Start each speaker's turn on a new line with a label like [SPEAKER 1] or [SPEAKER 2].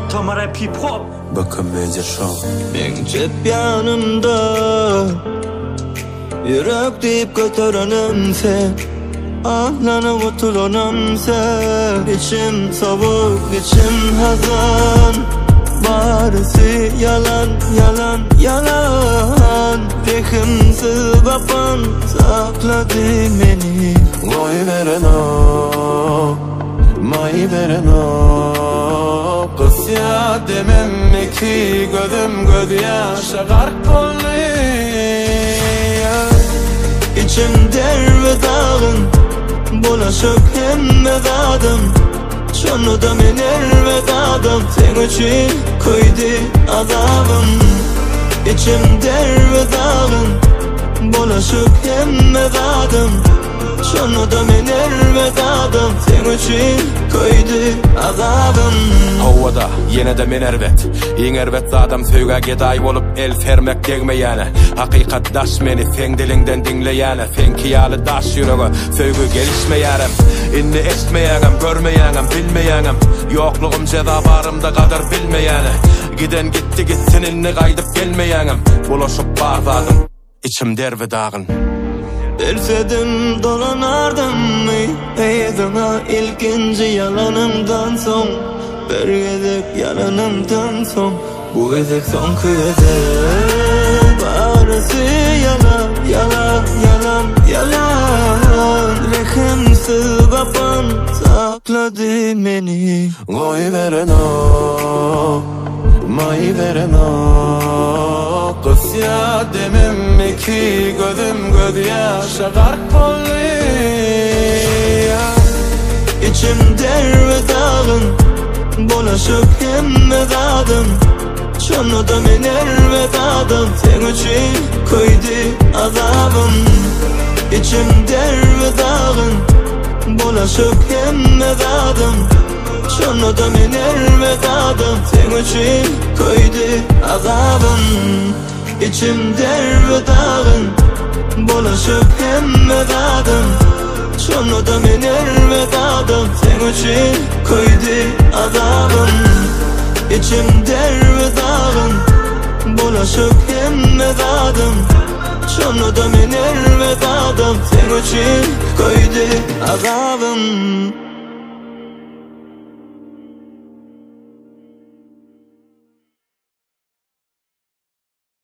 [SPEAKER 1] Tomorrow P-pop
[SPEAKER 2] Bakın Major Show.
[SPEAKER 3] Cep yanımda yürek deyip götürenim sen, ahlanıp oturanım sen. İçim soğuk, içim hazan, barisi yalan, yalan, yalan. Rehimsiz baban sakladı beni.
[SPEAKER 2] Koy veren o, may veren o. Kız ya demem ki gözüm göz yaşa garp oldu.
[SPEAKER 3] İçim derve dağın, bulaşık hemme dağdım. Şunu da men ervedadım, sen için koydu azabım. İçim derve dağın, bulaşık hemme dağdım. Şunu da men ervedadım, sen için koydu azabım.
[SPEAKER 2] Havada yine de men ervet, in ervet adam söýge geday bolup el fermek degme yani. Hakikat daş meni sen dilinden dinle yani. Sen kiyalı daş yüreğe söýgü gelişmeýärem. Inni eşitmeýärem, görmeýärem, bilmeýärem. Yokluğum ceza barımda kadar bilmeýärem. Giden gitti gitsin inni gaýdyp gelmeýärem. Bulaşıp bardadım, içim derve dağın.
[SPEAKER 3] Elsedim dolanardım mı Eydana ilkinci yalanımdan son. Bir gezek yalanımdan son, bu gezek son gezek. Barısı yalan, yalan, yalan, yalan. Rehimsiz baban sakladı beni.
[SPEAKER 2] Koy veren o, may veren o. Kız ya demem ki gözüm göz yaşa garp oldu.
[SPEAKER 3] İçim derve dağın, bulaşık hemme dağdım. Şunu da men ervedadım, sen için koydu azabım. İçim derve dağın, bulaşık hemme dağdım. Şunu da men ervedadım, sen için koydu azabım. İçim derve dağın, bulaşık hemme dağdım. Şunu da men ervedadım, sen için koydu azabım. İçim derve dağın, bulaşık hemme dağdım. Şunu da men ervedadım, sen için koydu azabım.